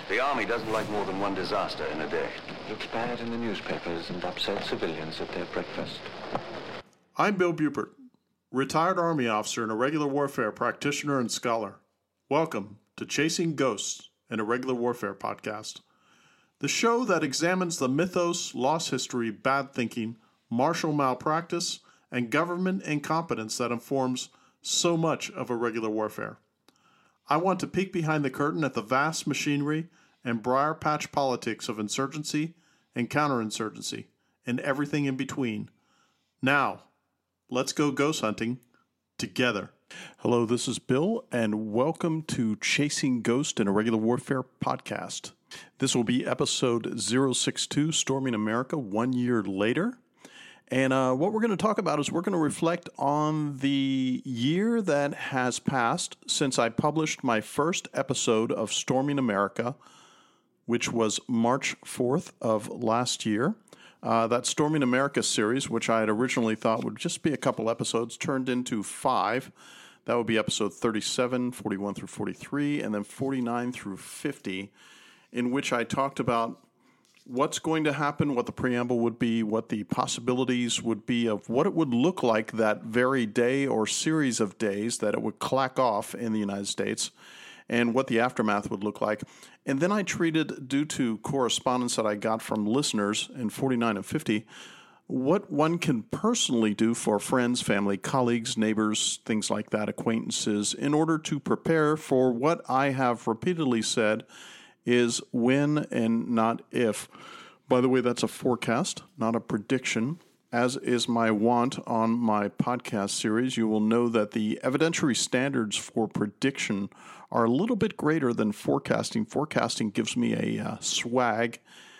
The Army doesn't like more than one disaster in a day. Looks bad in the newspapers and upsets civilians at their breakfast. I'm Bill Bupert, retired Army officer and irregular warfare practitioner and scholar. Welcome to Chasing Ghosts, an Irregular Warfare podcast, the show that examines the mythos, lost history, bad thinking, martial malpractice, and government incompetence that informs so much of irregular warfare. I want to peek behind the curtain at the vast machinery and briar patch politics of insurgency and counterinsurgency, and everything in between. Now, let's go ghost hunting together. Hello, this is Bill, and welcome to Chasing Ghost in Irregular Warfare podcast. This will be episode 062, Storming America, 1 year later. And what we're going to talk about is we're going to reflect on the year that has passed since I published my first episode of Storming America, which was March 4th of last year. That Storming America series, which I had originally thought would just be a couple episodes, turned into 5. That would be episode 37, 41 through 43, and then 49 through 50, in which I talked about what's going to happen, what the preamble would be, what the possibilities would be of what it would look like that very day or series of days that it would clack off in the United States, and what the aftermath would look like. And then I treated, due to correspondence that I got from listeners in 49 and 50, what one can personally do for friends, family, colleagues, neighbors, things like that, acquaintances, in order to prepare for what I have repeatedly said is when and not if. By the way, that's a forecast, not a prediction. As is my wont on my podcast series, you will know that the evidentiary standards for prediction are a little bit greater than forecasting. Forecasting gives me a swag,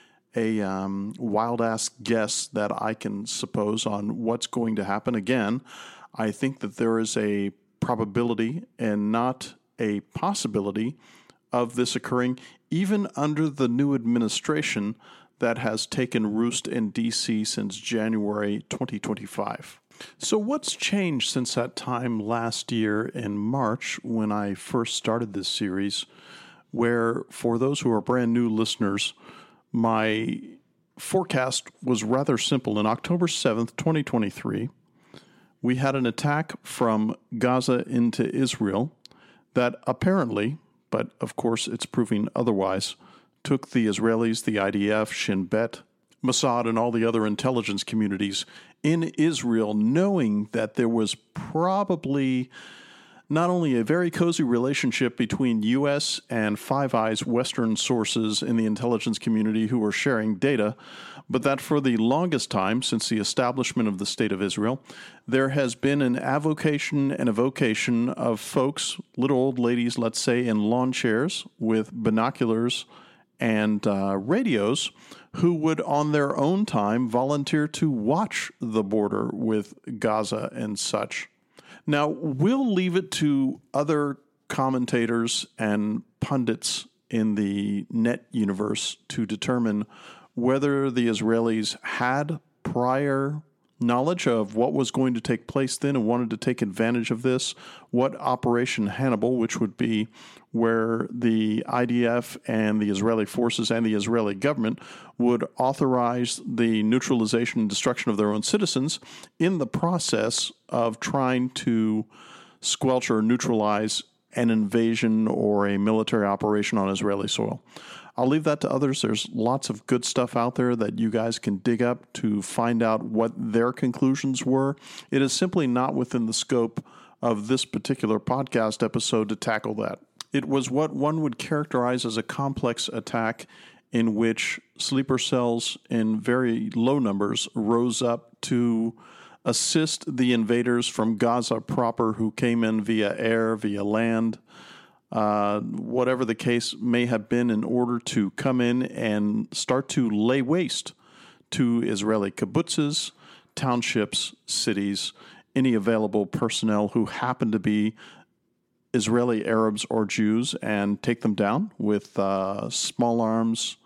a wild-ass guess that I can suppose on what's going to happen. Again, I think that there is a probability and not a possibility of this occurring even under the new administration that has taken roost in D.C. since January 2025. So what's changed since that time last year in March when I first started this series, where for those who are brand new listeners, my forecast was rather simple. In October 7th, 2023, we had an attack from Gaza into Israel that apparently, but of course it's proving otherwise, took the Israelis, the IDF, Shin Bet, Mossad, and all the other intelligence communities in Israel, knowing that there was probably not only a very cozy relationship between U.S. and Five Eyes Western sources in the intelligence community who were sharing data, but that for the longest time, since the establishment of the State of Israel, there has been an avocation and evocation of folks, little old ladies, let's say, in lawn chairs with binoculars and radios, who would on their own time volunteer to watch the border with Gaza and such. Now, we'll leave it to other commentators and pundits in the net universe to determine whether the Israelis had prior knowledge of what was going to take place then and wanted to take advantage of this, what Operation Hannibal, which would be where the IDF and the Israeli forces and the Israeli government would authorize the neutralization and destruction of their own citizens in the process of trying to squelch or neutralize an invasion or a military operation on Israeli soil. I'll leave that to others. There's lots of good stuff out there that you guys can dig up to find out what their conclusions were. It is simply not within the scope of this particular podcast episode to tackle that. It was what one would characterize as a complex attack in which sleeper cells in very low numbers rose up to assist the invaders from Gaza proper who came in via air, via land, whatever the case may have been, in order to come in and start to lay waste to Israeli kibbutzes, townships, cities, any available personnel who happen to be Israeli Arabs or Jews, and take them down with small arms,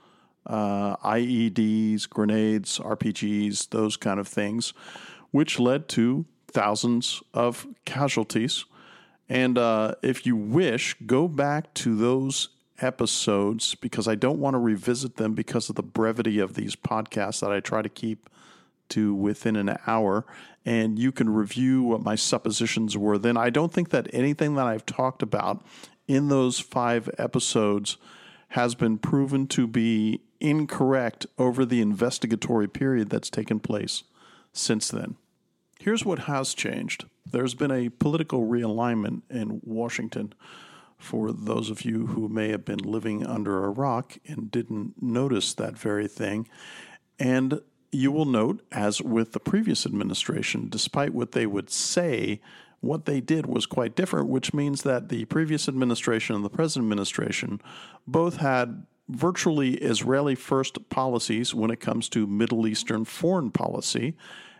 IEDs, grenades, RPGs, those kind of things, which led to thousands of casualties. And if you wish, go back to those episodes because I don't want to revisit them because of the brevity of these podcasts that I try to keep to within an hour. And you can review what my suppositions were then. I don't think that anything that I've talked about in those 5 episodes has been proven to be incorrect over the investigatory period that's taken place since then. Here's what has changed. There's been a political realignment in Washington. For those of you who may have been living under a rock and didn't notice that very thing. And you will note, as with the previous administration, despite what they would say, what they did was quite different, which means that the previous administration and the present administration both had virtually Israeli-first policies when it comes to Middle Eastern foreign policy,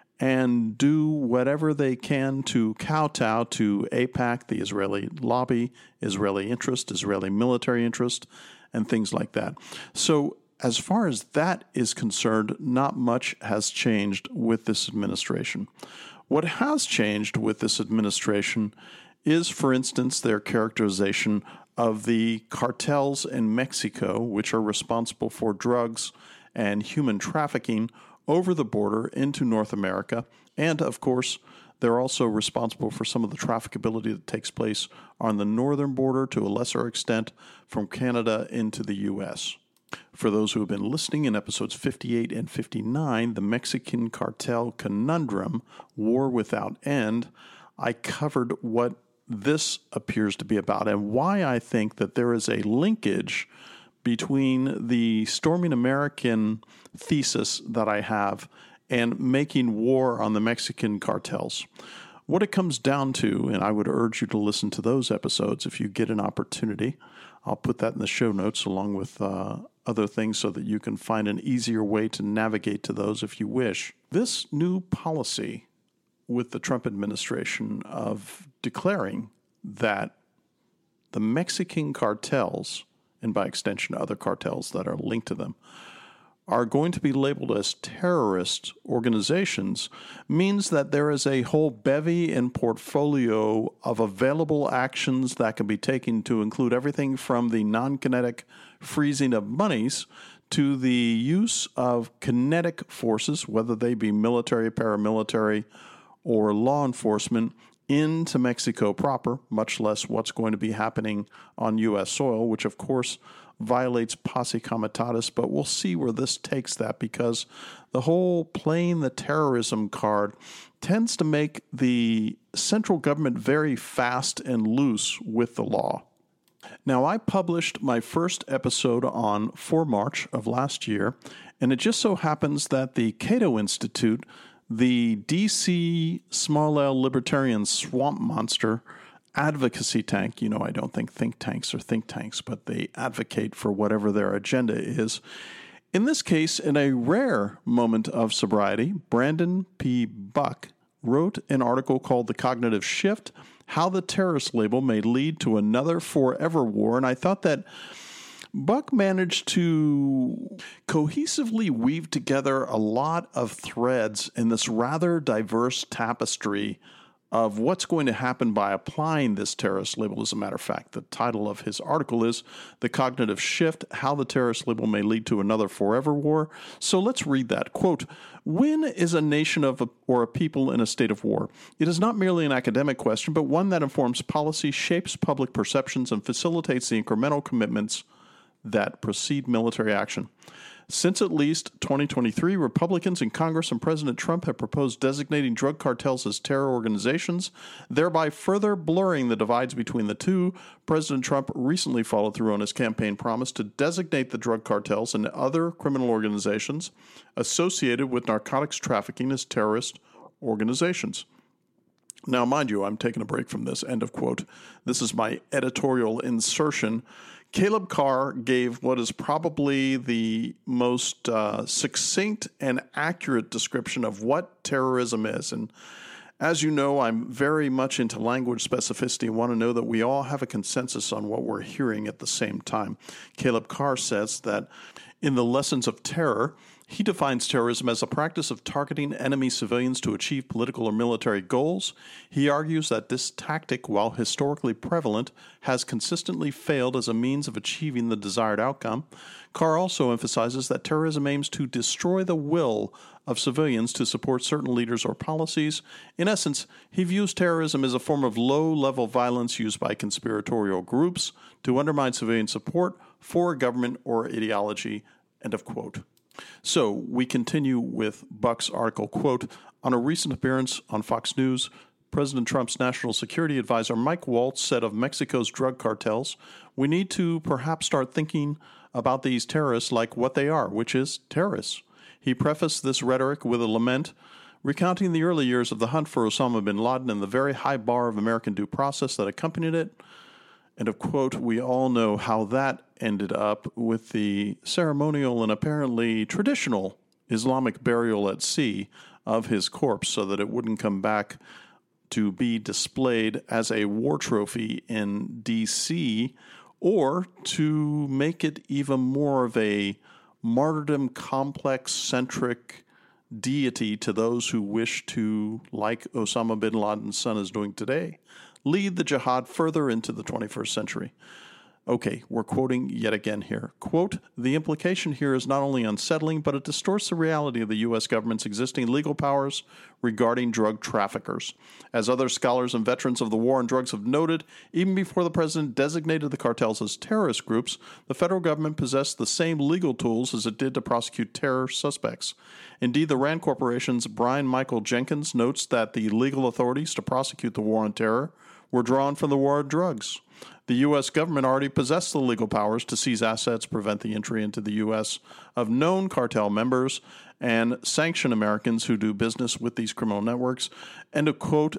and do whatever they can to kowtow to AIPAC, the Israeli lobby, Israeli interest, Israeli military interest, and things like that. So as far as that is concerned, not much has changed with this administration. What has changed with this administration is, for instance, their characterization of the cartels in Mexico, which are responsible for drugs and human trafficking over the border into North America. And, of course, they're also responsible for some of the trafficability that takes place on the northern border, to a lesser extent, from Canada into the U.S. For those who have been listening, in episodes 58 and 59, the Mexican cartel conundrum, War Without End, I covered what this appears to be about and why I think that there is a linkage between the Storming American thesis that I have and making war on the Mexican cartels. What it comes down to, and I would urge you to listen to those episodes if you get an opportunity. I'll put that in the show notes along with other things so that you can find an easier way to navigate to those if you wish. This new policy with the Trump administration of declaring that the Mexican cartels, and by extension other cartels that are linked to them, are going to be labeled as terrorist organizations means that there is a whole bevy and portfolio of available actions that can be taken to include everything from the non-kinetic freezing of monies to the use of kinetic forces, whether they be military, paramilitary, or law enforcement, into Mexico proper, much less what's going to be happening on U.S. soil, which of course violates posse comitatus, but we'll see where this takes that, because the whole playing the terrorism card tends to make the central government very fast and loose with the law. Now, I published my first episode on 4 March of last year, and it just so happens that the Cato Institute, the D.C. small L libertarian swamp monster advocacy tank, I don't think tanks are think tanks, but they advocate for whatever their agenda is. In this case, in a rare moment of sobriety, Brandon P. Buck wrote an article called The Cognitive Shift, How the Terrorist Label May Lead to Another Forever War. And I thought that Buck managed to cohesively weave together a lot of threads in this rather diverse tapestry of what's going to happen by applying this terrorist label. As a matter of fact, the title of his article is The Cognitive Shift, How the Terrorist Label May Lead to Another Forever War. So let's read that. Quote, when is a nation or a people in a state of war? It is not merely an academic question, but one that informs policy, shapes public perceptions, and facilitates the incremental commitments that precede military action. Since at least 2023, Republicans in Congress and President Trump have proposed designating drug cartels as terror organizations, thereby further blurring the divides between the two. President Trump recently followed through on his campaign promise to designate the drug cartels and other criminal organizations associated with narcotics trafficking as terrorist organizations. Now, mind you, I'm taking a break from this, end of quote. This is my editorial insertion. Caleb Carr gave what is probably the most succinct and accurate description of what terrorism is. And as you know, I'm very much into language specificity and want to know that we all have a consensus on what we're hearing at the same time. Caleb Carr says that in the Lessons of Terror, He defines terrorism as a practice of targeting enemy civilians to achieve political or military goals. He argues that this tactic, while historically prevalent, has consistently failed as a means of achieving the desired outcome. Carr also emphasizes that terrorism aims to destroy the will of civilians to support certain leaders or policies. In essence, he views terrorism as a form of low-level violence used by conspiratorial groups to undermine civilian support for a government or ideology. End of quote. So we continue with Buck's article, quote, on a recent appearance on Fox News, President Trump's national security advisor Mike Waltz said of Mexico's drug cartels, we need to perhaps start thinking about these terrorists like what they are, which is terrorists. He prefaced this rhetoric with a lament, recounting the early years of the hunt for Osama bin Laden and the very high bar of American due process that accompanied it. End of quote. We all know how that ended up with the ceremonial and apparently traditional Islamic burial at sea of his corpse so that it wouldn't come back to be displayed as a war trophy in D.C. or to make it even more of a martyrdom complex-centric deity to those who wish to, like Osama bin Laden's son is doing today, lead the jihad further into the 21st century. Okay, we're quoting yet again here. Quote, the implication here is not only unsettling, but it distorts the reality of the U.S. government's existing legal powers regarding drug traffickers. As other scholars and veterans of the war on drugs have noted, even before the president designated the cartels as terrorist groups, the federal government possessed the same legal tools as it did to prosecute terror suspects. Indeed, the RAND Corporation's Brian Michael Jenkins notes that the legal authorities to prosecute the war on terror were drawn from the war on drugs. The U.S. government already possessed the legal powers to seize assets, prevent the entry into the U.S. of known cartel members, and sanction Americans who do business with these criminal networks. And to quote,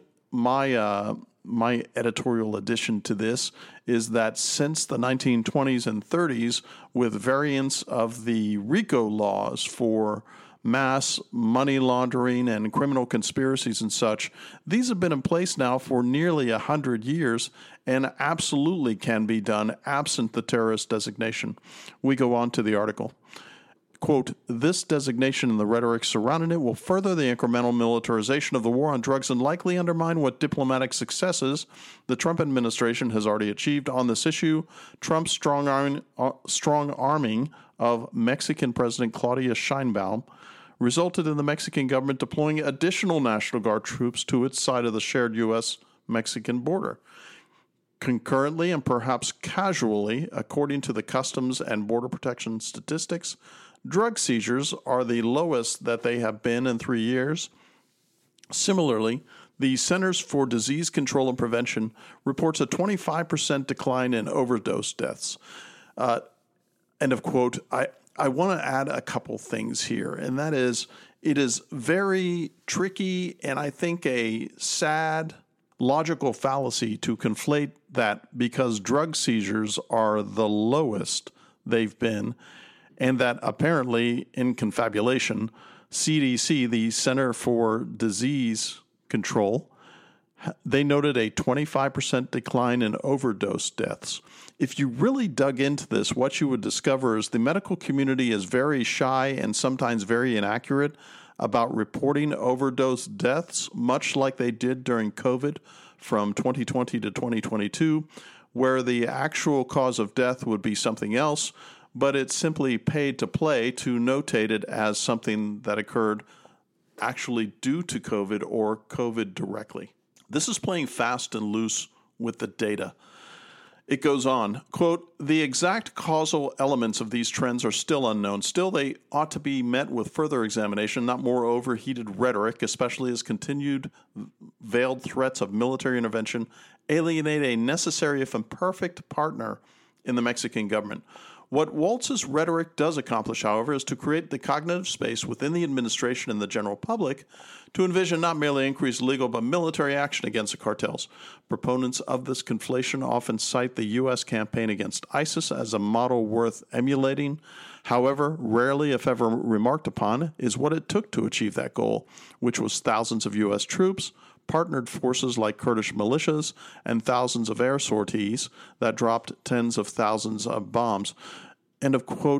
my editorial addition to this is that since the 1920s and 30s, with variants of the RICO laws for mass money laundering and criminal conspiracies and such, these have been in place now for nearly 100 years and absolutely can be done absent the terrorist designation. We go on to the article. Quote, this designation and the rhetoric surrounding it will further the incremental militarization of the war on drugs and likely undermine what diplomatic successes the Trump administration has already achieved on this issue. Trump's strong arming of Mexican President Claudia Sheinbaum resulted in the Mexican government deploying additional National Guard troops to its side of the shared U.S.-Mexican border. Concurrently and perhaps casually, according to the Customs and Border Protection statistics, drug seizures are the lowest that they have been in 3 years. Similarly, the Centers for Disease Control and Prevention reports a 25% decline in overdose deaths. End of quote. I want to add a couple things here, and that is, it is very tricky and I think a sad logical fallacy to conflate that because drug seizures are the lowest they've been, and that apparently in confabulation, CDC, the Center for Disease Control, they noted a 25% decline in overdose deaths. If you really dug into this, what you would discover is the medical community is very shy and sometimes very inaccurate about reporting overdose deaths, much like they did during COVID from 2020 to 2022, where the actual cause of death would be something else, but it's simply paid to play to notate it as something that occurred actually due to COVID or COVID directly. This is playing fast and loose with the data. It goes on, quote, the exact causal elements of these trends are still unknown. Still, they ought to be met with further examination, not more overheated rhetoric, especially as continued veiled threats of military intervention alienate a necessary, if imperfect, partner in the Mexican government. What Waltz's rhetoric does accomplish, however, is to create the cognitive space within the administration and the general public to envision not merely increased legal but military action against the cartels. Proponents of this conflation often cite the U.S. campaign against ISIS as a model worth emulating. However, rarely, if ever remarked upon, is what it took to achieve that goal, which was thousands of U.S. troops, partnered forces like Kurdish militias, and thousands of air sorties that dropped tens of thousands of bombs. End of quote.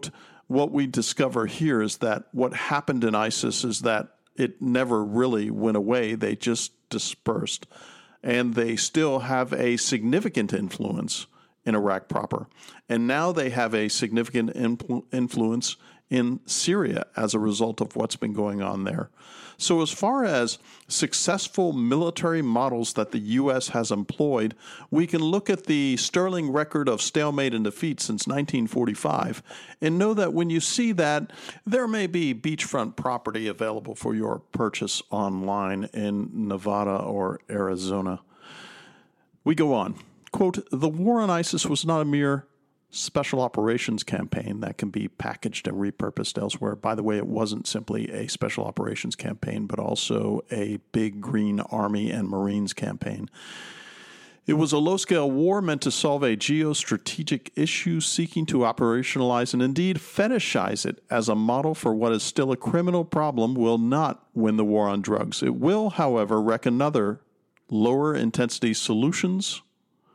what we discover here is that what happened in ISIS is that it never really went away. They just dispersed. And they still have a significant influence in Iraq proper. And now they have a significant influence in Syria as a result of what's been going on there. So as far as successful military models that the U.S. has employed, we can look at the sterling record of stalemate and defeat since 1945 and know that when you see that, there may be beachfront property available for your purchase online in Nevada or Arizona. We go on. Quote, the war on ISIS was not a mere special operations campaign that can be packaged and repurposed elsewhere. By the way, it wasn't simply a special operations campaign, but also a big green army and Marines campaign. It was a low-scale war meant to solve a geostrategic issue, seeking to operationalize and indeed fetishize it as a model for what is still a criminal problem will not win the war on drugs. It will, however, reckon other lower-intensity solutions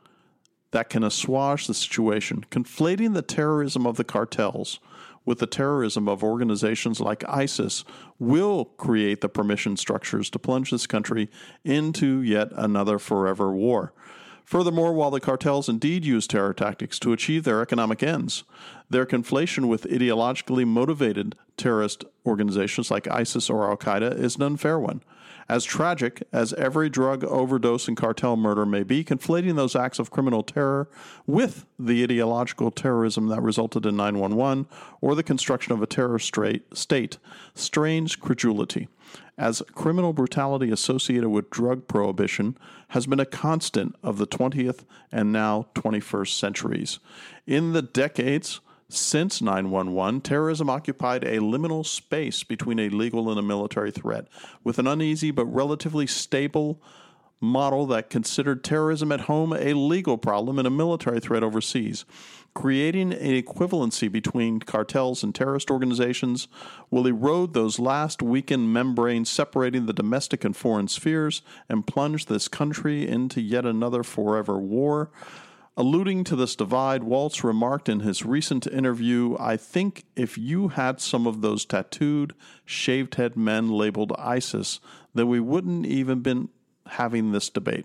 that can assuage the situation, conflating the terrorism of the cartels with the terrorism of organizations like ISIS will create the permission structures to plunge this country into yet another forever war. Furthermore, while the cartels indeed use terror tactics to achieve their economic ends, their conflation with ideologically motivated terrorist organizations like ISIS or Al-Qaeda is an unfair one. As tragic as every drug overdose and cartel murder may be, conflating those acts of criminal terror with the ideological terrorism that resulted in 9/11 or the construction of a terror state strains credulity, as criminal brutality associated with drug prohibition has been a constant of the 20th and now 21st centuries. In the decades since 9/11, terrorism occupied a liminal space between a legal and a military threat, with an uneasy but relatively stable model that considered terrorism at home a legal problem and a military threat overseas. Creating an equivalency between cartels and terrorist organizations will erode those last weakened membranes separating the domestic and foreign spheres and plunge this country into yet another forever war. Alluding to this divide, Waltz remarked in his recent interview, I think if you had some of those tattooed, shaved-head men labeled ISIS, then we wouldn't even been having this debate.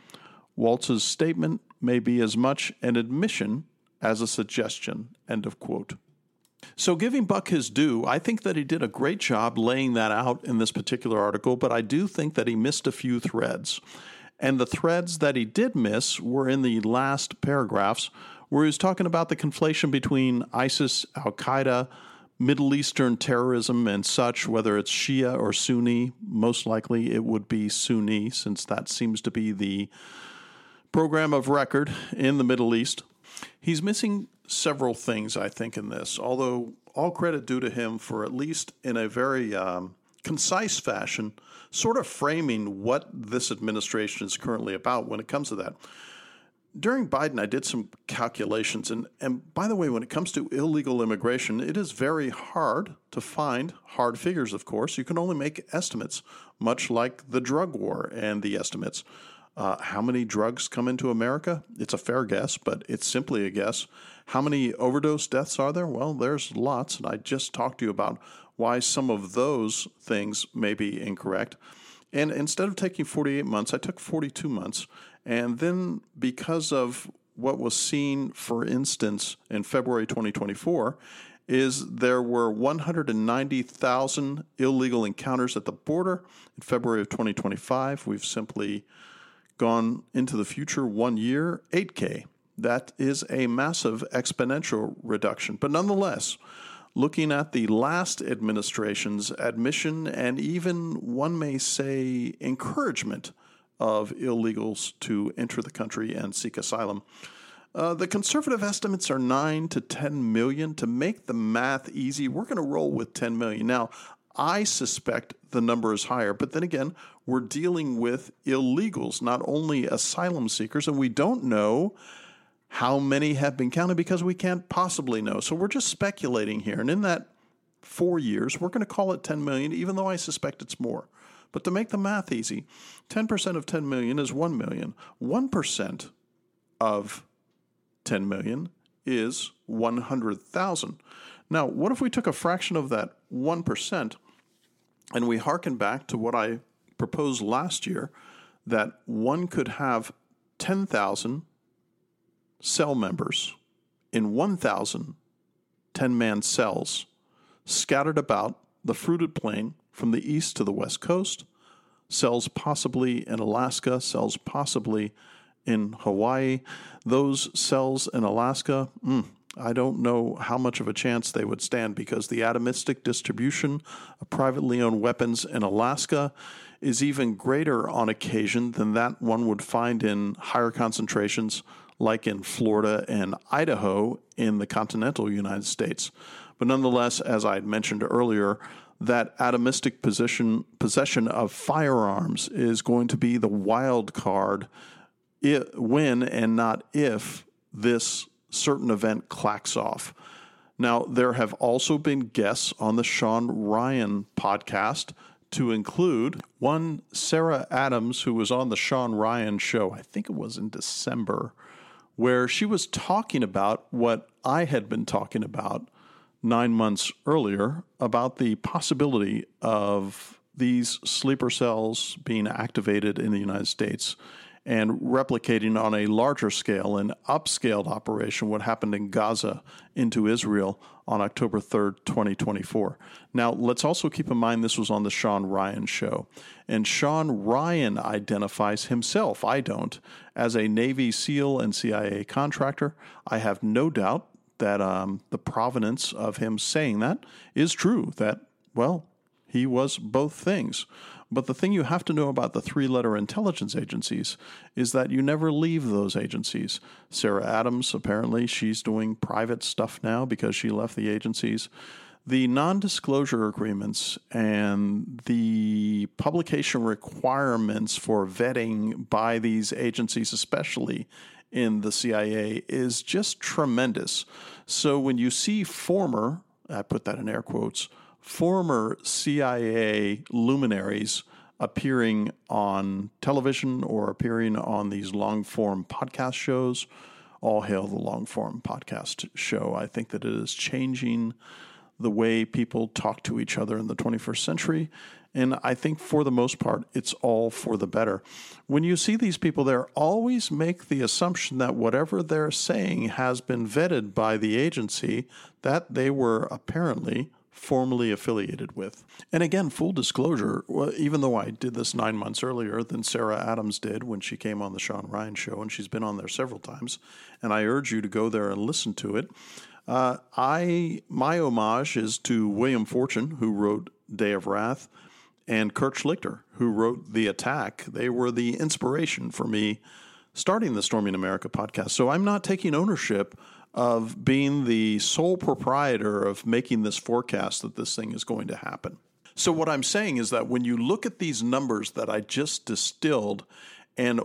Waltz's statement may be as much an admission as a suggestion, end of quote. So giving Buck his due, I think that he did a great job laying that out in this particular article, but I do think that he missed a few threads. And the threads that he did miss were in the last paragraphs, where he was talking about the conflation between ISIS, Al-Qaeda, Middle Eastern terrorism and such, whether it's Shia or Sunni. Most likely it would be Sunni, since that seems to be the program of record in the Middle East. He's missing several things, I think, in this, although all credit due to him for, at least in a very concise fashion, sort of framing what this administration is currently about when it comes to that. During Biden, I did some calculations, and by the way, when it comes to illegal immigration, it is very hard to find hard figures, of course. You can only make estimates, much like the drug war and the estimates. How many drugs come into America? It's a fair guess, but it's simply a guess. How many overdose deaths are there? Well, there's lots, and I just talked to you about why some of those things may be incorrect. And instead of taking 48 months, I took 42 months. And then because of what was seen, for instance, in February 2024, is there were 190,000 illegal encounters at the border in February of 2025. We've simply gone into the future 1 year, 8K. That is a massive exponential reduction. But nonetheless, looking at the last administration's admission and even, one may say, encouragement of illegals to enter the country and seek asylum, the conservative estimates are 9 to 10 million. To make the math easy, we're going to roll with 10 million. Now, I suspect the number is higher, but then again, we're dealing with illegals, not only asylum seekers, and we don't know how many have been counted because we can't possibly know. So we're just speculating here. And in that 4 years, we're going to call it 10 million, even though I suspect it's more. But to make the math easy, 10% of 10 million is 1 million. 1% of 10 million is 100,000. Now, what if we took a fraction of that 1% and we hearken back to what I proposed last year, that one could have 10,000 cell members in 1,000 10-man cells scattered about the fruited plain from the east to the west coast, cells possibly in Alaska, cells possibly in Hawaii. Those cells in Alaska, I don't know how much of a chance they would stand, because the atomistic distribution of privately owned weapons in Alaska is even greater on occasion than that one would find in higher concentrations like in Florida and Idaho in the continental United States. But nonetheless, as I mentioned earlier, that atomistic possession of firearms is going to be the wild card when and not if this certain event clacks off. Now, there have also been guests on the Sean Ryan podcast, to include one Sarah Adams, who was on the Sean Ryan show, I think it was in December, where she was talking about what I had been talking about 9 months earlier, about the possibility of these sleeper cells being activated in the United States and replicating on a larger scale, an upscaled operation, what happened in Gaza into Israel on October 3rd, 2024. Now, let's also keep in mind this was on the Sean Ryan show. And Sean Ryan identifies himself, I don't, as a Navy SEAL and CIA contractor. I have no doubt that the provenance of him saying that is true, that, well, he was both things. But the thing you have to know about the three-letter intelligence agencies is that you never leave those agencies. Sarah Adams, apparently, she's doing private stuff now because she left the agencies. The non-disclosure agreements and the publication requirements for vetting by these agencies, especially in the CIA, is just tremendous. So when you see former, I put that in air quotes, former CIA luminaries appearing on television or appearing on these long-form podcast shows, all hail the long-form podcast show. I think that it is changing the way people talk to each other in the 21st century, and I think for the most part, it's all for the better. When you see these people there, always make the assumption that whatever they're saying has been vetted by the agency that they were apparently formally affiliated with. And again, full disclosure, even though I did this 9 months earlier than Sarah Adams did when she came on the Sean Ryan show, and she's been on there several times, and I urge you to go there and listen to it. My homage is to William Fortune, who wrote Day of Wrath, and Kurt Schlichter, who wrote The Attack. They were the inspiration for me starting the Storming America podcast. So I'm not taking ownership of being the sole proprietor of making this forecast that this thing is going to happen. So what I'm saying is that when you look at these numbers that I just distilled, and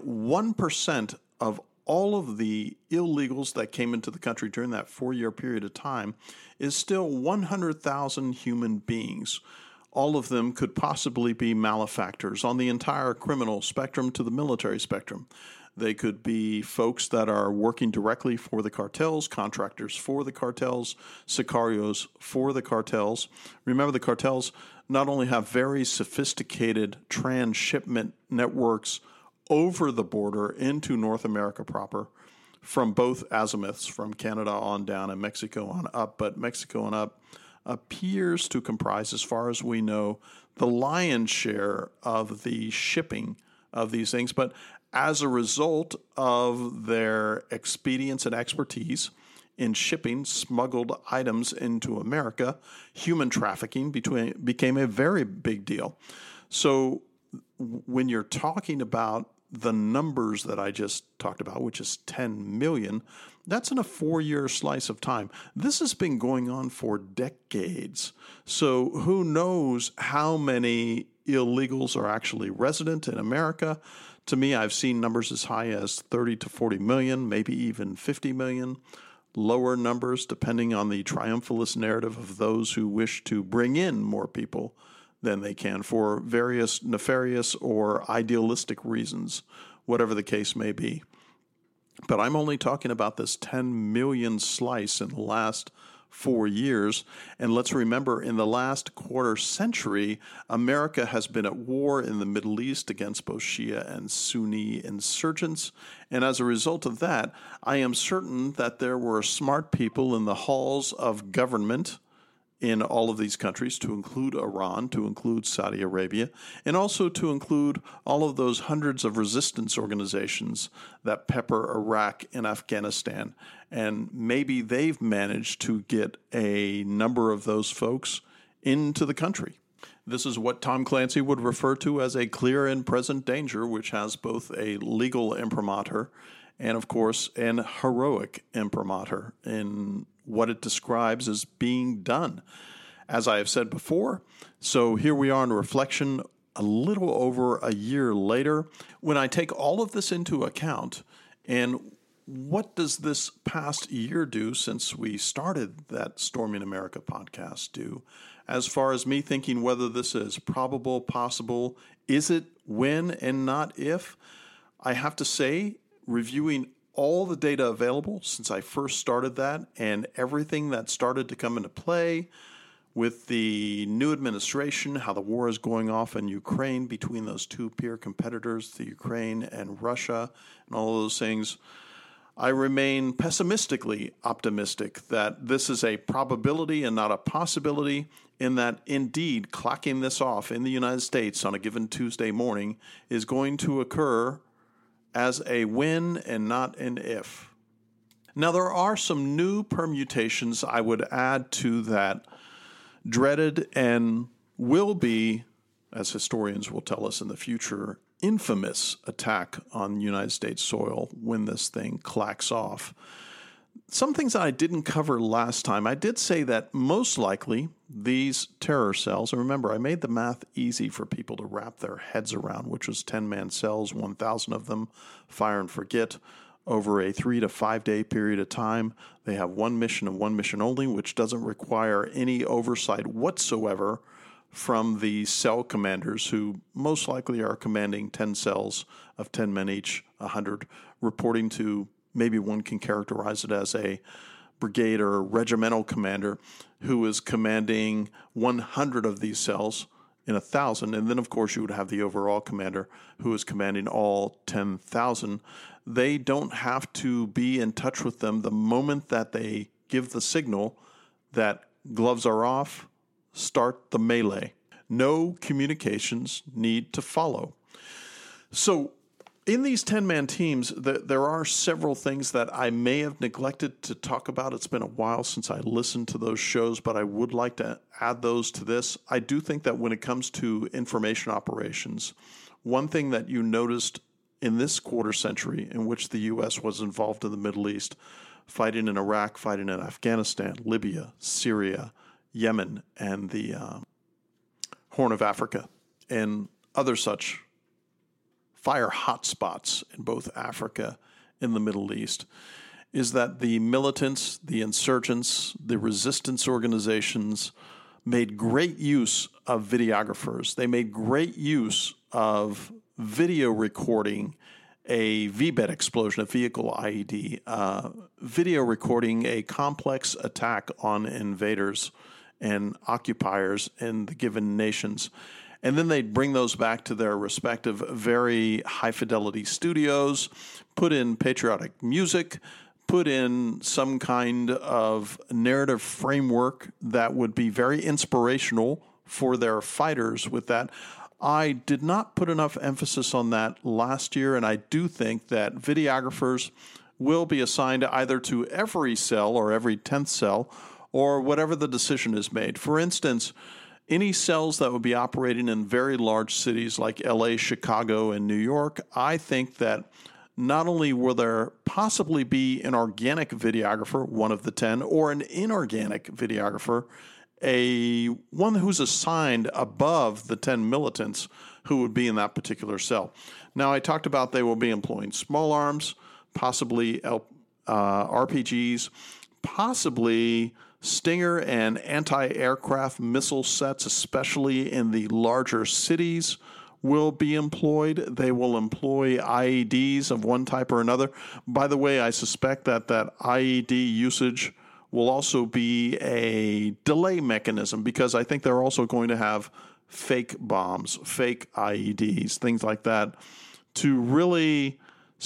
1% of all of the illegals that came into the country during that 4-year period of time is still 100,000 human beings. All of them could possibly be malefactors on the entire criminal spectrum to the military spectrum. They could be folks that are working directly for the cartels, contractors for the cartels, sicarios for the cartels. Remember, the cartels not only have very sophisticated transshipment networks over the border into North America proper from both azimuths, from Canada on down and Mexico on up, but Mexico on up appears to comprise, as far as we know, the lion's share of the shipping of these things. But as a result of their expedience and expertise in shipping smuggled items into America, human trafficking became a very big deal. So when you're talking about the numbers that I just talked about, which is 10 million, that's in a 4-year slice of time. This has been going on for decades. So who knows how many illegals are actually resident in America? To me, I've seen numbers as high as 30 to 40 million, maybe even 50 million. Lower numbers depending on the triumphalist narrative of those who wish to bring in more people than they can for various nefarious or idealistic reasons, whatever the case may be. But I'm only talking about this 10 million slice in the last 4 years. And let's remember, in the last quarter century, America has been at war in the Middle East against both Shia and Sunni insurgents. And as a result of that, I am certain that there were smart people in the halls of government in all of these countries, to include Iran, to include Saudi Arabia, and also to include all of those hundreds of resistance organizations that pepper Iraq and Afghanistan. And maybe they've managed to get a number of those folks into the country. This is what Tom Clancy would refer to as a clear and present danger, which has both a legal imprimatur and, of course, an heroic imprimatur in what it describes as being done. As I have said before, so here we are in reflection a little over a year later. When I take all of this into account, and what does this past year do since we started that Storming America podcast do, as far as me thinking whether this is probable, possible, is it, when, and not if, I have to say, reviewing all the data available since I first started that and everything that started to come into play with the new administration, how the war is going off in Ukraine between those two peer competitors, the Ukraine and Russia, and all of those things, I remain pessimistically optimistic that this is a probability and not a possibility, in that indeed clocking this off in the United States on a given Tuesday morning is going to occur as a when and not an if. Now, there are some new permutations I would add to that dreaded and will be, as historians will tell us in the future, infamous attack on United States soil when this thing clacks off. Some things I didn't cover last time. I did say that most likely these terror cells, and remember, I made the math easy for people to wrap their heads around, which was 10-man cells, 1,000 of them, fire and forget, over a 3 to 5 day period of time. They have one mission and one mission only, which doesn't require any oversight whatsoever from the cell commanders, who most likely are commanding 10 cells of 10 men each, 100, reporting to, maybe one can characterize it as a brigade or regimental commander who is commanding 100 of these cells in 1,000. And then, of course, you would have the overall commander who is commanding all 10,000. They don't have to be in touch with them the moment that they give the signal that gloves are off, start the melee. No communications need to follow. So in these 10-man teams, there are several things that I may have neglected to talk about. It's been a while since I listened to those shows, but I would like to add those to this. I do think that when it comes to information operations, one thing that you noticed in this quarter century in which the U.S. was involved in the Middle East, fighting in Iraq, fighting in Afghanistan, Libya, Syria, Yemen, and the Horn of Africa, and other such fire hotspots in both Africa and the Middle East, is that the militants, the insurgents, the resistance organizations made great use of videographers. They made great use of video recording a VBED explosion, a vehicle IED, video recording a complex attack on invaders and occupiers in the given nations. And then they'd bring those back to their respective very high-fidelity studios, put in patriotic music, put in some kind of narrative framework that would be very inspirational for their fighters with that. I did not put enough emphasis on that last year, and I do think that videographers will be assigned either to every cell or every 10th cell, or whatever the decision is made. For instance, any cells that would be operating in very large cities like LA, Chicago, and New York, I think that not only will there possibly be an organic videographer, one of the 10, or an inorganic videographer, one who's assigned above the 10 militants who would be in that particular cell. Now, I talked about they will be employing small arms, possibly RPGs, possibly Stinger and anti-aircraft missile sets, especially in the larger cities, will be employed. They will employ IEDs of one type or another. By the way, I suspect that IED usage will also be a delay mechanism, because I think they're also going to have fake bombs, fake IEDs, things like that, to really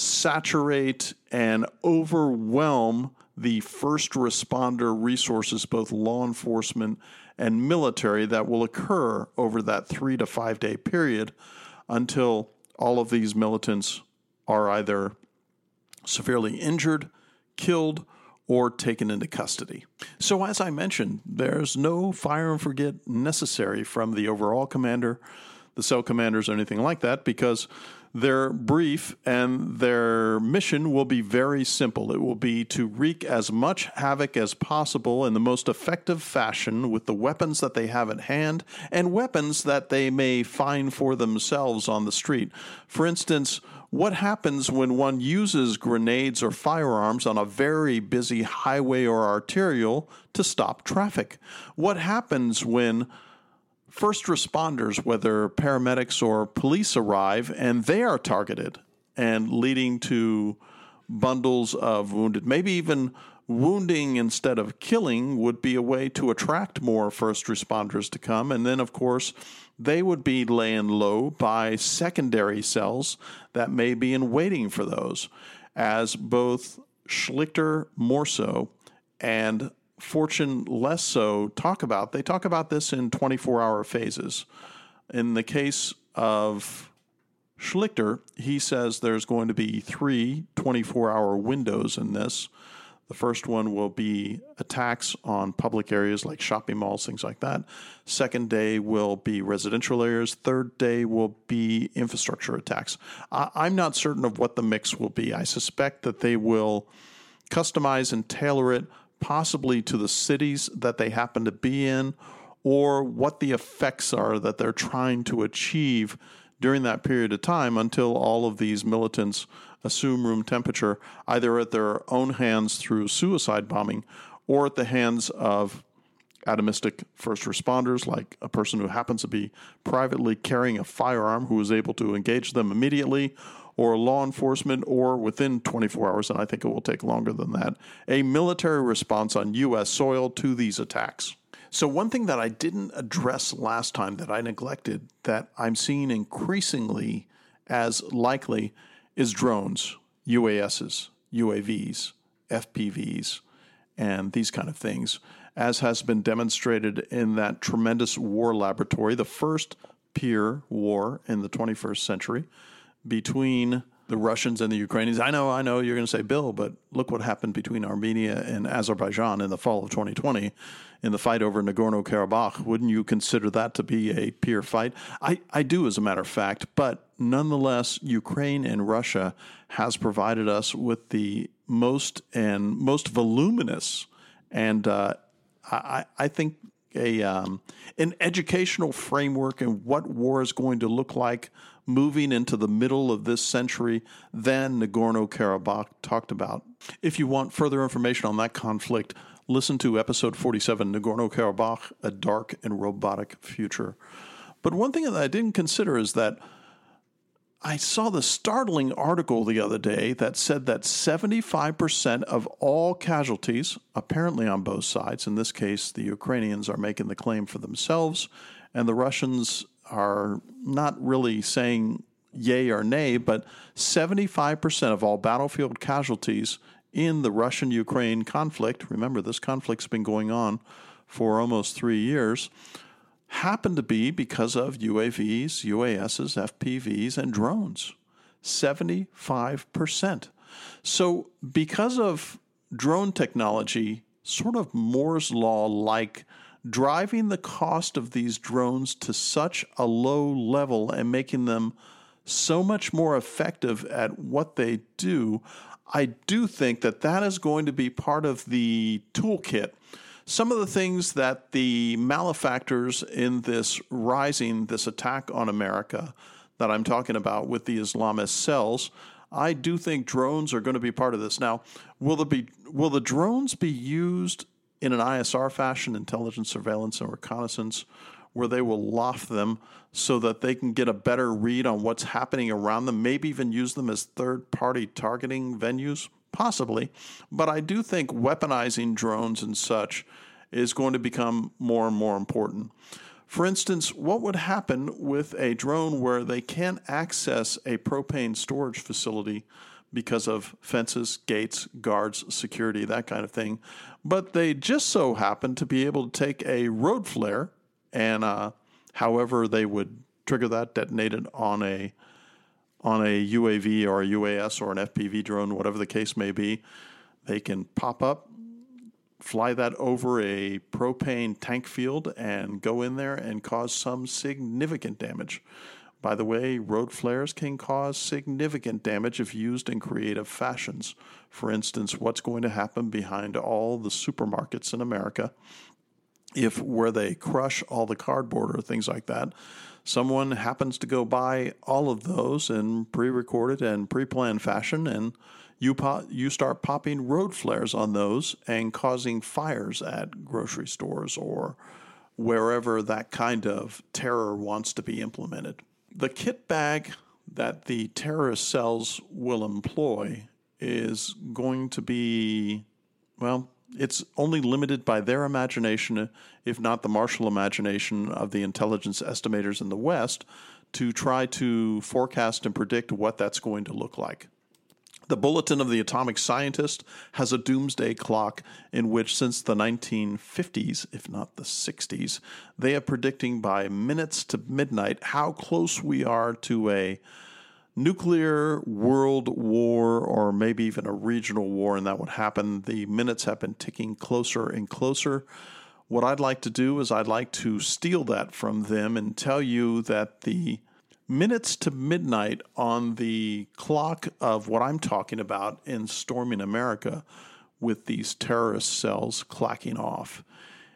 saturate and overwhelm the first responder resources, both law enforcement and military, that will occur over that 3 to 5 day period until all of these militants are either severely injured, killed, or taken into custody. So as I mentioned, there's no fire and forget necessary from the overall commander, the cell commanders, or anything like that, because their brief and their mission will be very simple. It will be to wreak as much havoc as possible in the most effective fashion with the weapons that they have at hand and weapons that they may find for themselves on the street. For instance, what happens when one uses grenades or firearms on a very busy highway or arterial to stop traffic? What happens when first responders, whether paramedics or police, arrive and they are targeted and leading to bundles of wounded? Maybe even wounding instead of killing would be a way to attract more first responders to come. And then, of course, they would be laying low by secondary cells that may be in waiting for those, as both Schlichter more so and Fortune less so talk about. They talk about this in 24-hour phases. In the case of Schlichter, he says there's going to be 3 24-hour windows in this. The first one will be attacks on public areas like shopping malls, things like that. Second day will be residential areas. Third day will be infrastructure attacks. I'm not certain of what the mix will be. I suspect that they will customize and tailor it possibly to the cities that they happen to be in, or what the effects are that they're trying to achieve during that period of time until all of these militants assume room temperature, either at their own hands through suicide bombing or at the hands of atomistic first responders, like a person who happens to be privately carrying a firearm who is able to engage them immediately, or law enforcement, or within 24 hours, and I think it will take longer than that, a military response on U.S. soil to these attacks. So one thing that I didn't address last time that I neglected, that I'm seeing increasingly as likely, is drones, UASs, UAVs, FPVs, and these kind of things, as has been demonstrated in that tremendous war laboratory, the first peer war in the 21st century between the Russians and the Ukrainians. I know you're going to say, Bill, but look what happened between Armenia and Azerbaijan in the fall of 2020 in the fight over Nagorno-Karabakh. Wouldn't you consider that to be a peer fight? I do, as a matter of fact, but nonetheless, Ukraine and Russia has provided us with the most voluminous and I think an educational framework in what war is going to look like moving into the middle of this century than Nagorno-Karabakh talked about. If you want further information on that conflict, listen to episode 47, Nagorno-Karabakh, A Dark and Robotic Future. But one thing that I didn't consider is that I saw the startling article the other day that said that 75% of all casualties, apparently on both sides, in this case, the Ukrainians are making the claim for themselves, and the Russians are not really saying yay or nay, but 75% of all battlefield casualties in the Russian-Ukraine conflict, remember this conflict's been going on for almost 3 years, happen to be because of UAVs, UASs, FPVs, and drones. 75%. So because of drone technology, sort of Moore's Law-like, driving the cost of these drones to such a low level and making them so much more effective at what they do, I do think that that is going to be part of the toolkit. Some of the things that the malefactors in this attack on America that I'm talking about with the Islamist cells, I do think drones are going to be part of this. Now, will the drones be used in an ISR fashion, intelligence, surveillance, and reconnaissance, where they will loft them so that they can get a better read on what's happening around them, maybe even use them as third-party targeting venues? Possibly. But I do think weaponizing drones and such is going to become more and more important. For instance, what would happen with a drone where they can't access a propane storage facility because of fences, gates, guards, security, that kind of thing, but they just so happen to be able to take a road flare and however they would trigger that, detonate it on a UAV or a UAS or an FPV drone, whatever the case may be, they can pop up, fly that over a propane tank field and go in there and cause some significant damage. By the way, road flares can cause significant damage if used in creative fashions. For instance, what's going to happen behind all the supermarkets in America if where they crush all the cardboard or things like that, someone happens to go buy all of those in pre-recorded and pre-planned fashion, and you start popping road flares on those and causing fires at grocery stores or wherever that kind of terror wants to be implemented. The kit bag that the terrorist cells will employ is going to be, well, it's only limited by their imagination, if not the martial imagination of the intelligence estimators in the West, to try to forecast and predict what that's going to look like. The Bulletin of the Atomic Scientist has a doomsday clock in which, since the 1950s, if not the 60s, they are predicting by minutes to midnight how close we are to a nuclear world war or maybe even a regional war, and that would happen. The minutes have been ticking closer and closer. What I'd like to do is I'd like to steal that from them and tell you that the minutes to midnight on the clock of what I'm talking about in storming America with these terrorist cells clacking off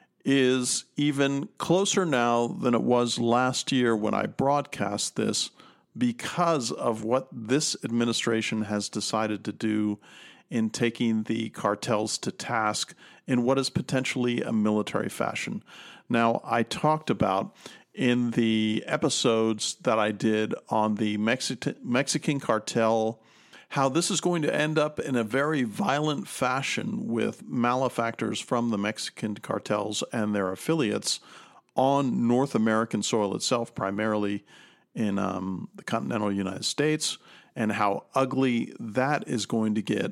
is even closer now than it was last year when I broadcast this, because of what this administration has decided to do in taking the cartels to task in what is potentially a military fashion. Now, I talked about in the episodes that I did on the Mexican cartel how this is going to end up in a very violent fashion with malefactors from the Mexican cartels and their affiliates on North American soil itself, primarily in the continental United States, and how ugly that is going to get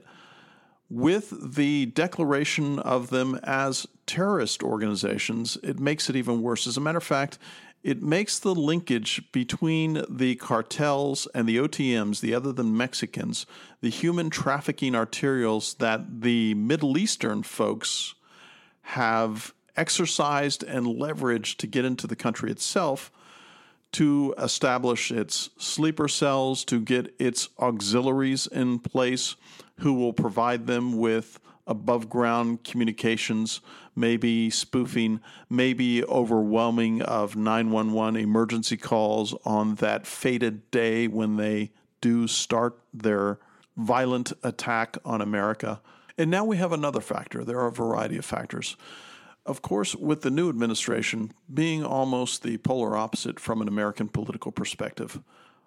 with the declaration of them as terrorist organizations. It makes it even worse. As a matter of fact, it makes the linkage between the cartels and the OTMs, the other than Mexicans, the human trafficking arterials that the Middle Eastern folks have exercised and leveraged to get into the country itself, to establish its sleeper cells, to get its auxiliaries in place who will provide them with above-ground communications, maybe spoofing, maybe overwhelming of 911 emergency calls on that fated day when they do start their violent attack on America. And now we have another factor. There are a variety of factors. Of course, with the new administration being almost the polar opposite from an American political perspective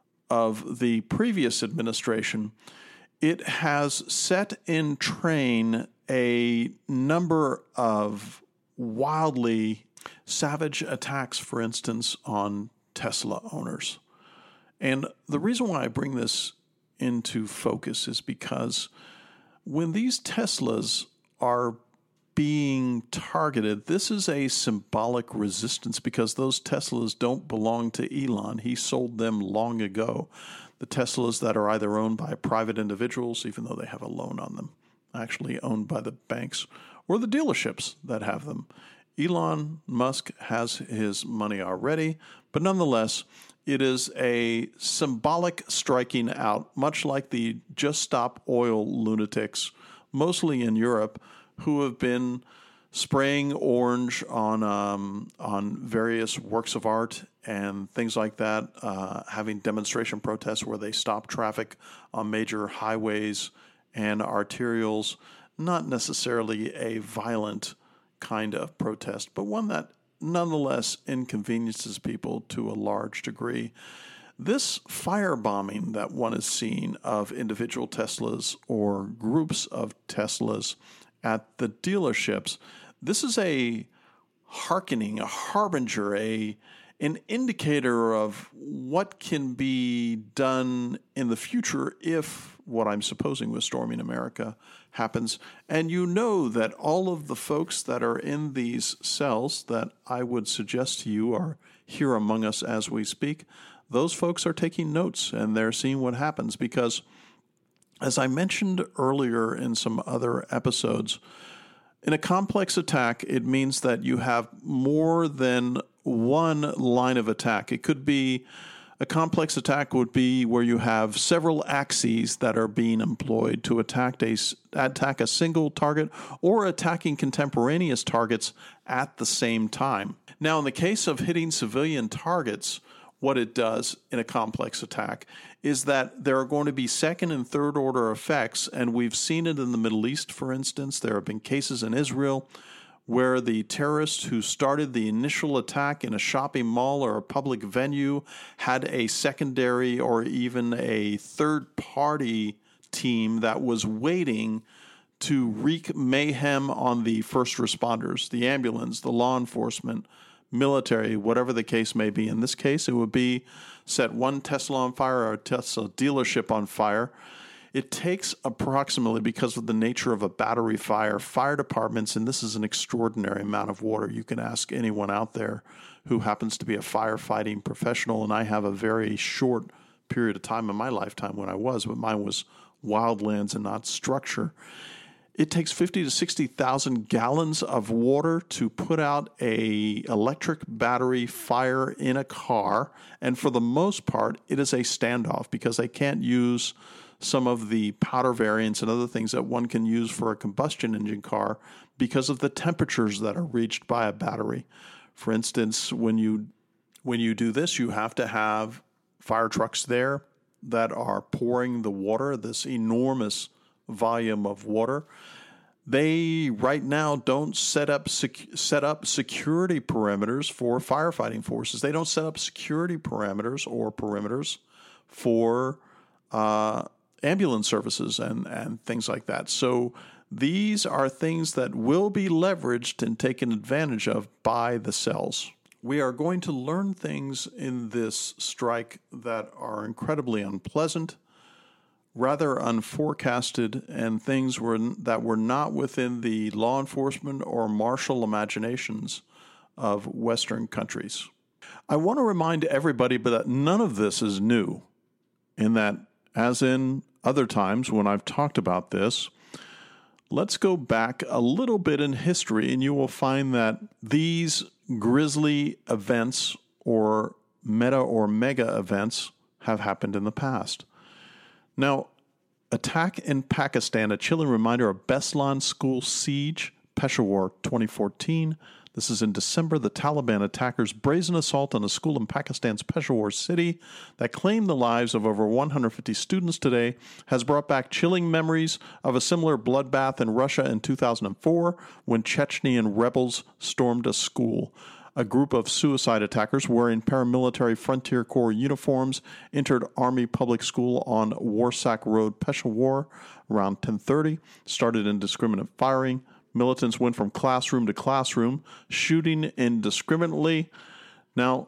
of the previous administration, it has set in train a number of wildly savage attacks, for instance, on Tesla owners. And the reason why I bring this into focus is because when these Teslas are being targeted, this is a symbolic resistance because those Teslas don't belong to Elon. He sold them long ago. The Teslas that are either owned by private individuals, even though they have a loan on them, actually owned by the banks, or the dealerships that have them. Elon Musk has his money already, but nonetheless, it is a symbolic striking out, much like the Just Stop Oil lunatics, mostly in Europe, who have been spraying orange on various works of art and things like that, having demonstration protests where they stop traffic on major highways and arterials. Not necessarily a violent kind of protest, but one that nonetheless inconveniences people to a large degree. This firebombing that one is seeing of individual Teslas or groups of Teslas at the dealerships, this is a hearkening, a harbinger, an indicator of what can be done in the future if what I'm supposing was Storming America happens. And you know that all of the folks that are in these cells that I would suggest to you are here among us as we speak, those folks are taking notes and they're seeing what happens because, as I mentioned earlier in some other episodes, in a complex attack, it means that you have more than one line of attack. It could be a complex attack would be where you have several axes that are being employed to attack a single target or attacking contemporaneous targets at the same time. Now, in the case of hitting civilian targets, what it does in a complex attack is that there are going to be second and third order effects, and we've seen it in the Middle East, for instance. There have been cases in Israel where the terrorists who started the initial attack in a shopping mall or a public venue had a secondary or even a third-party team that was waiting to wreak mayhem on the first responders, the ambulance, the law enforcement, military, whatever the case may be. In this case, it would be set one Tesla on fire or a Tesla dealership on fire. It takes approximately, because of the nature of a battery fire departments, and this is an extraordinary amount of water. You can ask anyone out there who happens to be a firefighting professional, and I have a very short period of time in my lifetime when I was, but mine was wildlands and not structure. It takes 50 to 60,000 gallons of water to put out a electric battery fire in a car, and for the most part, it is a standoff because they can't use some of the powder variants and other things that one can use for a combustion engine car because of the temperatures that are reached by a battery. For instance, when you do this, you have to have fire trucks there that are pouring the water, this enormous volume of water. They right now don't set up security perimeters for firefighting forces. They don't set up security parameters or perimeters for ambulance services and things like that. So these are things that will be leveraged and taken advantage of by the cells. We are going to learn things in this strike that are incredibly unpleasant, rather unforecasted, and things that were not within the law enforcement or martial imaginations of Western countries. I want to remind everybody that none of this is new, in that, as in other times when I've talked about this, let's go back a little bit in history and you will find that these grisly events or mega events have happened in the past. Now, attack in Pakistan, a chilling reminder of Beslan school siege, Peshawar 2014. This is in December. The Taliban attackers' brazen assault on a school in Pakistan's Peshawar city that claimed the lives of over 150 students today has brought back chilling memories of a similar bloodbath in Russia in 2004 when Chechen rebels stormed a school. A group of suicide attackers wearing paramilitary Frontier Corps uniforms entered Army Public School on Warsak Road, Peshawar, around 10:30, started indiscriminate firing. Militants went from classroom to classroom, shooting indiscriminately. Now,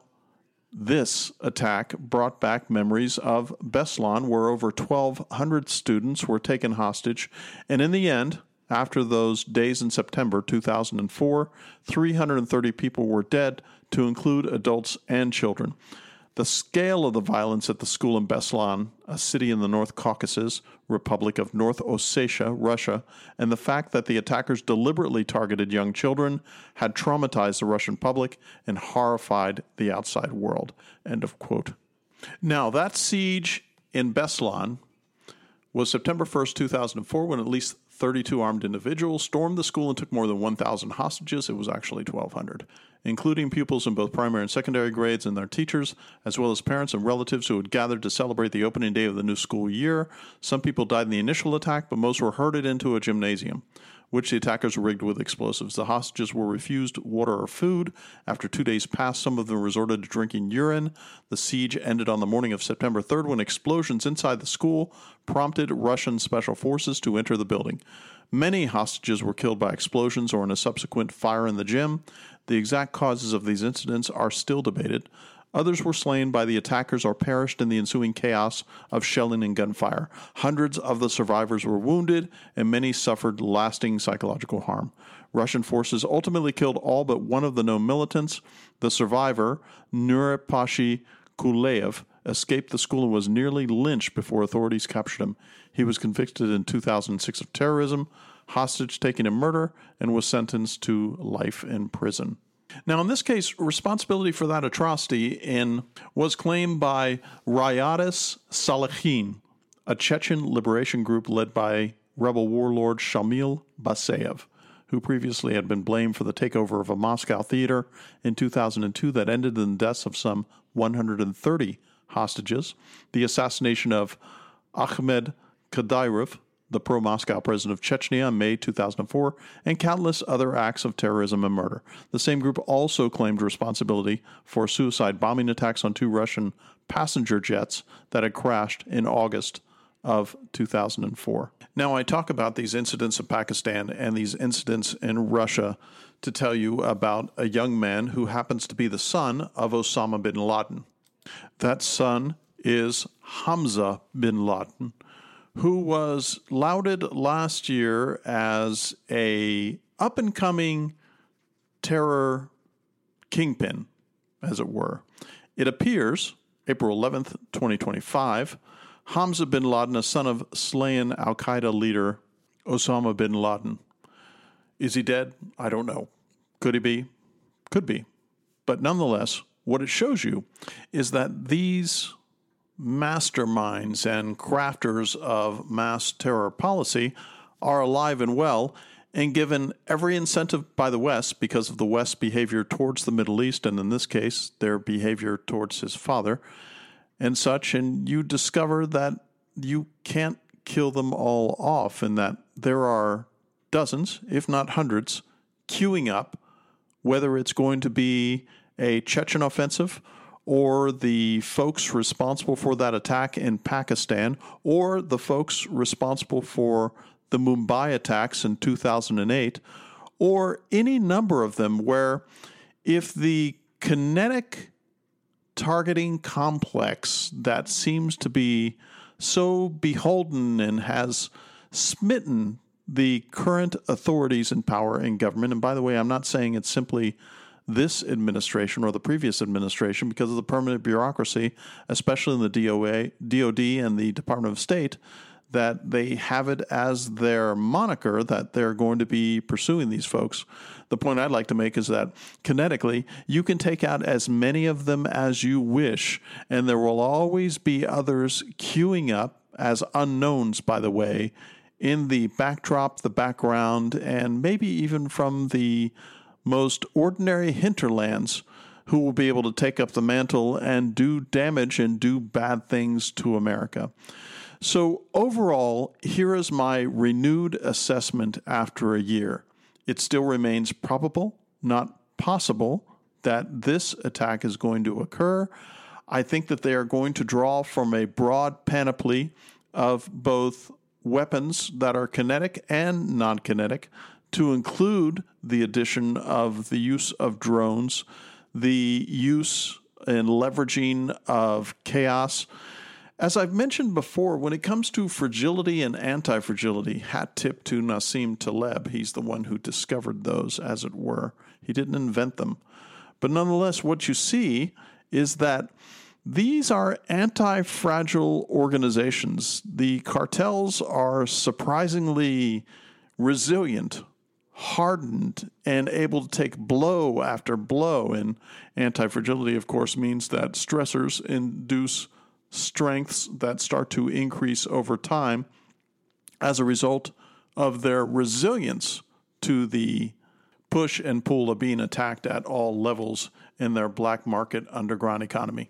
this attack brought back memories of Beslan, where over 1,200 students were taken hostage, and in the end, after those days in September 2004, 330 people were dead, to include adults and children. The scale of the violence at the school in Beslan, a city in the North Caucasus, Republic of North Ossetia, Russia, and the fact that the attackers deliberately targeted young children had traumatized the Russian public and horrified the outside world. End of quote. Now, that siege in Beslan was September 1st, 2004, when at least 32 armed individuals stormed the school and took more than 1,000 hostages. It was actually 1,200. including pupils in both primary and secondary grades and their teachers, as well as parents and relatives who had gathered to celebrate the opening day of the new school year. Some people died in the initial attack, but most were herded into a gymnasium, which the attackers rigged with explosives. The hostages were refused water or food. After 2 days passed, some of them resorted to drinking urine. The siege ended on the morning of September 3rd when explosions inside the school prompted Russian special forces to enter the building. Many hostages were killed by explosions or in a subsequent fire in the gym. The exact causes of these incidents are still debated. Others were slain by the attackers or perished in the ensuing chaos of shelling and gunfire. Hundreds of the survivors were wounded, and many suffered lasting psychological harm. Russian forces ultimately killed all but one of the known militants. The survivor, Nuripashi Kuleyev, escaped the school and was nearly lynched before authorities captured him. He was convicted in 2006 of terrorism, hostage-taking, and murder, and was sentenced to life in prison. Now, in this case, responsibility for that atrocity was claimed by Rayadis Salehin, a Chechen liberation group led by rebel warlord Shamil Basayev, who previously had been blamed for the takeover of a Moscow theater in 2002 that ended in the deaths of some 130 hostages, the assassination of Ahmed Kadyrov, the pro-Moscow president of Chechnya, in May 2004, and countless other acts of terrorism and murder. The same group also claimed responsibility for suicide bombing attacks on 2 Russian passenger jets that had crashed in August of 2004. Now, I talk about these incidents in Pakistan and these incidents in Russia to tell you about a young man who happens to be the son of Osama bin Laden. That son is Hamza bin Laden, who was lauded last year as a up-and-coming terror kingpin, as it were. It appears, April 11th, 2025, Hamza bin Laden, a son of slain al-Qaeda leader Osama bin Laden. Is he dead? I don't know. Could he be? Could be. But nonetheless, what it shows you is that these masterminds and crafters of mass terror policy are alive and well and given every incentive by the West because of the West's behavior towards the Middle East, and in this case, their behavior towards his father and such, and you discover that you can't kill them all off and that there are dozens, if not hundreds, queuing up, whether it's going to be a Chechen offensive or the folks responsible for that attack in Pakistan, or the folks responsible for the Mumbai attacks in 2008, or any number of them where if the kinetic targeting complex that seems to be so beholden and has smitten the current authorities in power in government, and by the way, I'm not saying it's simply this administration or the previous administration because of the permanent bureaucracy, especially in the DOD and the Department of State, that they have it as their moniker that they're going to be pursuing these folks. The point I'd like to make is that kinetically, you can take out as many of them as you wish, and there will always be others queuing up as unknowns, by the way, in the backdrop, the background, and maybe even from the most ordinary hinterlands who will be able to take up the mantle and do damage and do bad things to America. So overall, here is my renewed assessment after a year. It still remains probable, not possible, that this attack is going to occur. I think that they are going to draw from a broad panoply of both weapons that are kinetic and non-kinetic, to include the addition of the use of drones, the use and leveraging of chaos. As I've mentioned before, when it comes to fragility and anti-fragility, hat tip to Nassim Taleb. He's the one who discovered those, as it were. He didn't invent them. But nonetheless, what you see is that these are anti-fragile organizations. The cartels are surprisingly resilient, hardened, and able to take blow after blow. And anti-fragility, of course, means that stressors induce strengths that start to increase over time as a result of their resilience to the push and pull of being attacked at all levels in their black market underground economy.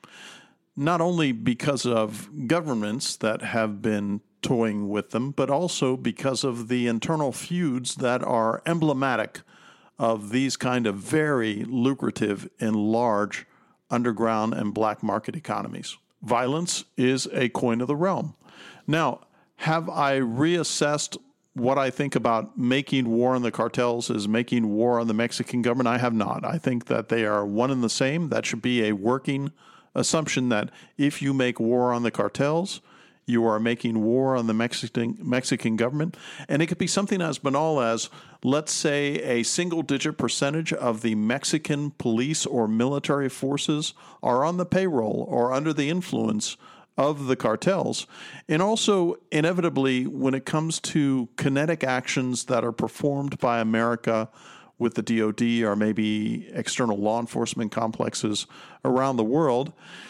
Not only because of governments that have been toying with them, but also because of the internal feuds that are emblematic of these kind of very lucrative and large underground and black market economies. Violence is a coin of the realm. Now, have I reassessed what I think about making war on the cartels is making war on the Mexican government? I have not. I think that they are one and the same. That should be a working assumption that if you make war on the cartels, you are making war on the Mexican government. And it could be something as banal as, let's say, a single-digit percentage of the Mexican police or military forces are on the payroll or under the influence of the cartels. And also, inevitably, when it comes to kinetic actions that are performed by America with the DOD or maybe external law enforcement complexes around the world,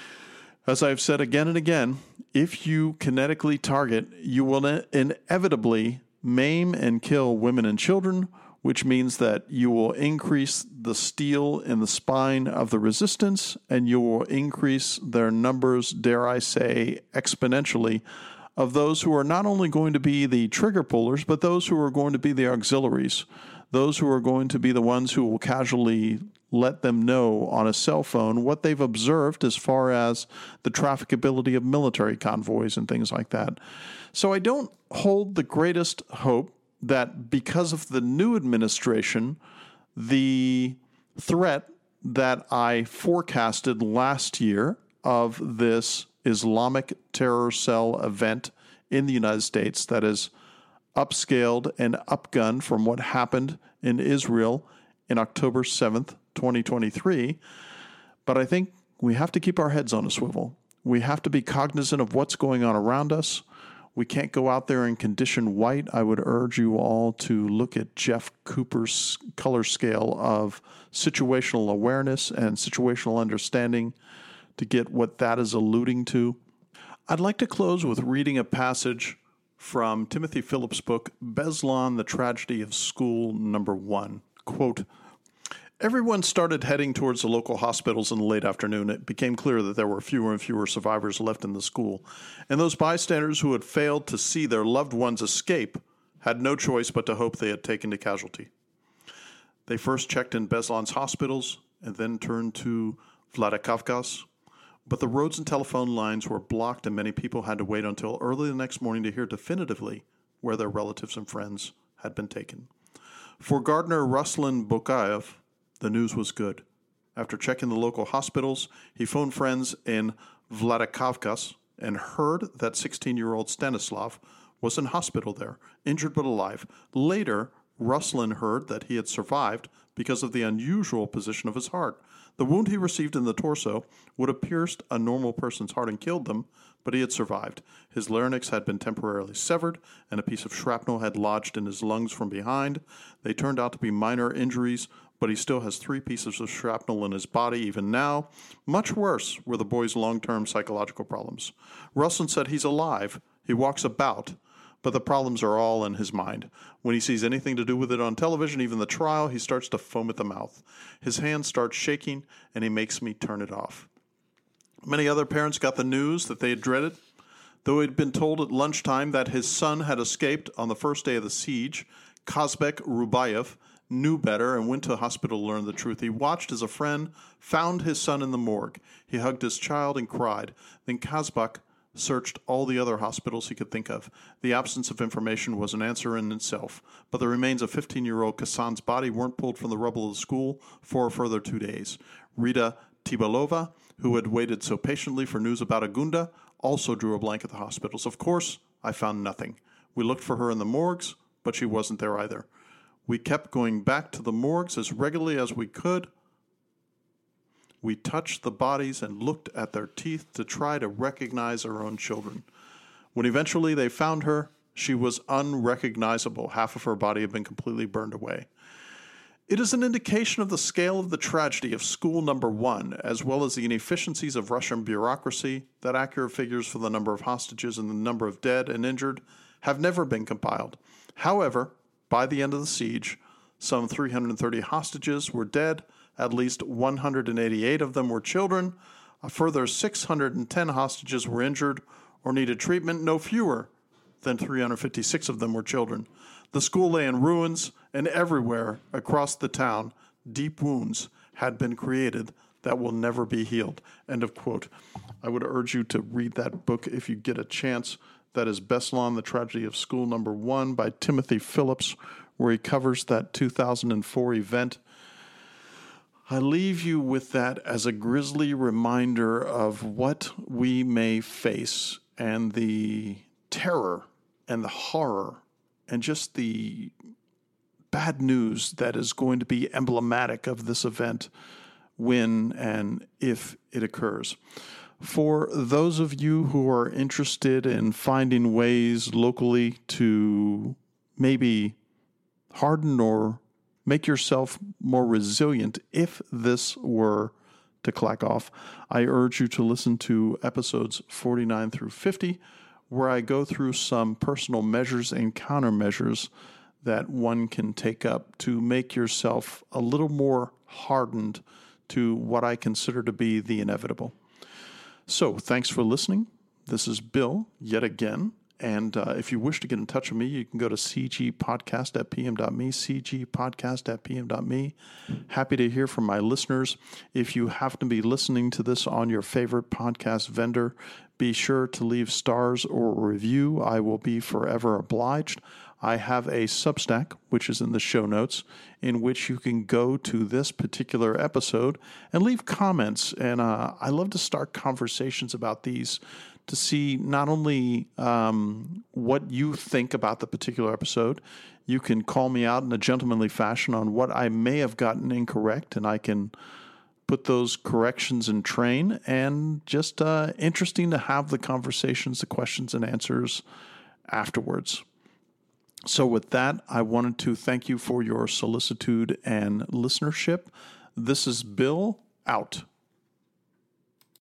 as I've said again and again, if you kinetically target, you will inevitably maim and kill women and children, which means that you will increase the steel in the spine of the resistance, and you will increase their numbers, dare I say, exponentially, of those who are not only going to be the trigger pullers, but those who are going to be the auxiliaries, those who are going to be the ones who will casually let them know on a cell phone what they've observed as far as the trafficability of military convoys and things like that. So I don't hold the greatest hope that because of the new administration, the threat that I forecasted last year of this Islamic terror cell event in the United States that is upscaled and upgunned from what happened in Israel in October 7th, 2023. But I think we have to keep our heads on a swivel. We have to be cognizant of what's going on around us. We can't go out there and condition white. I would urge you all to look at Jeff Cooper's color scale of situational awareness and situational understanding to get what that is alluding to. I'd like to close with reading a passage from Timothy Phillips' book, Beslan, The Tragedy of School Number 1. Quote, everyone started heading towards the local hospitals in the late afternoon. It became clear that there were fewer and fewer survivors left in the school, and those bystanders who had failed to see their loved ones escape had no choice but to hope they had taken to casualty. They first checked in Beslan's hospitals and then turned to Vladikavkaz, but the roads and telephone lines were blocked and many people had to wait until early the next morning to hear definitively where their relatives and friends had been taken. For Gardner Ruslan Bokayev, the news was good. After checking the local hospitals, he phoned friends in Vladikavkaz and heard that 16-year-old Stanislav was in hospital there, injured but alive. Later, Ruslan heard that he had survived because of the unusual position of his heart. The wound he received in the torso would have pierced a normal person's heart and killed them, but he had survived. His larynx had been temporarily severed, and a piece of shrapnel had lodged in his lungs from behind. They turned out to be minor injuries, but he still has 3 pieces of shrapnel in his body even now. Much worse were the boy's long-term psychological problems. Ruslan said he's alive. He walks about, but the problems are all in his mind. When he sees anything to do with it on television, even the trial, he starts to foam at the mouth. His hands start shaking, and he makes me turn it off. Many other parents got the news that they had dreaded. Though he had been told at lunchtime that his son had escaped on the first day of the siege, Kazbek Rubayev knew better and went to the hospital to learn the truth. He watched as a friend found his son in the morgue. He hugged his child and cried. Then Kazbek searched all the other hospitals he could think of. The absence of information was an answer in itself, but the remains of 15-year-old Kasan's body weren't pulled from the rubble of the school for a further 2 days. Rita Tibalova, who had waited so patiently for news about Agunda, also drew a blank at the hospitals. Of course, I found nothing. We looked for her in the morgues, but she wasn't there either. We kept going back to the morgues as regularly as we could. We touched the bodies and looked at their teeth to try to recognize our own children. When eventually they found her, she was unrecognizable. Half of her body had been completely burned away. It is an indication of the scale of the tragedy of School Number 1, as well as the inefficiencies of Russian bureaucracy, that accurate figures for the number of hostages and the number of dead and injured have never been compiled. However, by the end of the siege, Some 330 hostages were dead. At least 188 of them were children. A further 610 hostages were injured or needed treatment. No fewer than 356 of them were children. The school lay in ruins, and everywhere across the town, deep wounds had been created that will never be healed. End of quote. I would urge you to read that book if you get a chance. That is Beslan, The Tragedy of School No. 1 by Timothy Phillips, where he covers that 2004 event. I leave you with that as a grisly reminder of what we may face and the terror and the horror and just the bad news that is going to be emblematic of this event when and if it occurs. For those of you who are interested in finding ways locally to maybe harden or make yourself more resilient if this were to clack off, I urge you to listen to episodes 49 through 50, where I go through some personal measures and countermeasures that one can take up to make yourself a little more hardened to what I consider to be the inevitable. So, thanks for listening. This is Bill, yet again. And if you wish to get in touch with me, you can go to cgpodcast@pm.me, cgpodcast@pm.me. Happy to hear from my listeners. If you happen to be listening to this on your favorite podcast vendor, be sure to leave stars or a review. I will be forever obliged. I have a Substack, which is in the show notes, in which you can go to this particular episode and leave comments. And I love to start conversations about these to see not only what you think about the particular episode. You can call me out in a gentlemanly fashion on what I may have gotten incorrect, and I can put those corrections in train. And just interesting to have the conversations, the questions and answers afterwards. So with that, I wanted to thank you for your solicitude and listenership. This is Bill, out.